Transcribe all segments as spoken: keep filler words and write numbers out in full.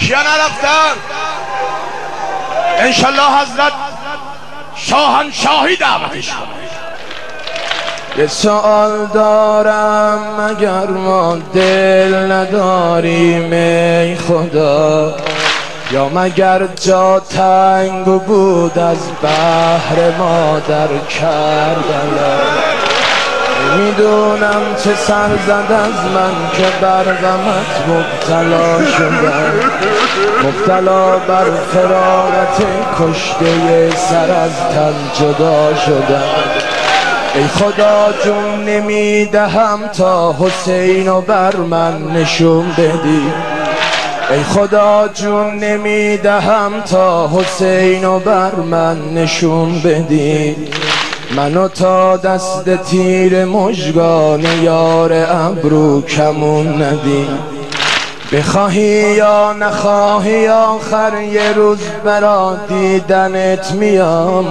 کیا نرفتن؟ انشالله حضرت شاهنشاهی دعوتش کنه. یه سوال دارم، مگر ما دل نداریم ای خدا؟ یا مگر جا تنگ بود از بحر ما در کربلا؟ میدونم چه سر زد از من که بر غمت مبتلا شدم، مبتلا بر فراغت کشته سر از تن جدا شدم. ای خدا جون نمیدهم تا حسینو بر من نشون بدی، ای خدا جون نمیدهم تا حسینو بر من نشون بدی. منو تا دست تیر مژگان یار ابرو کمون ندی. بخواهی یا نخواهی آخر یه روز برا دیدنت میام.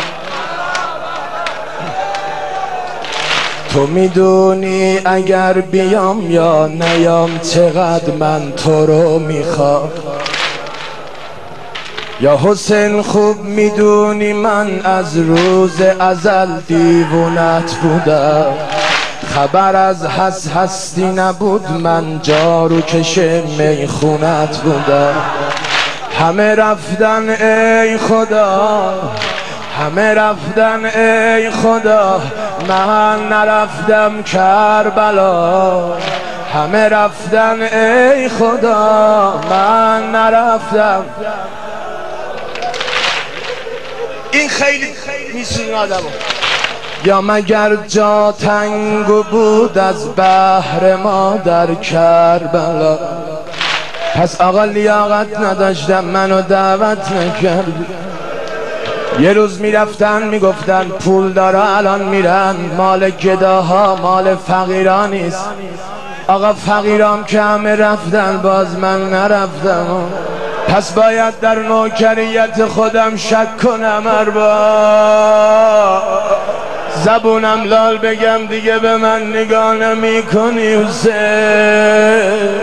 تو میدونی اگر بیام یا نیام چقدر من تو رو میخوام. یا حسین خوب میدونی من از روز ازل دیوونت بودم، خبر از هست هستی نبود من جارو کش میخونت بودم. همه رفتن ای خدا، همه رفتن ای خدا، من نرفتم کربلا. همه رفتن ای خدا، من نرفتم. این خیلی میسونه آدمو. یا مگر جا تنگ بود از بحر ما در کربلا؟ پس آقا لیاقت نداشتم منو دعوت نکردی. یه روز میرفتن میگفتن پول داره الان میرن، مال گداها مال فقیران نیست. آقا فقیرام که همه رفتن باز من نرفتم، پس باید در نوکریت خودم شک کنم. اربا زبونم لال بگم دیگه به من نگاه نمی کنی حسین.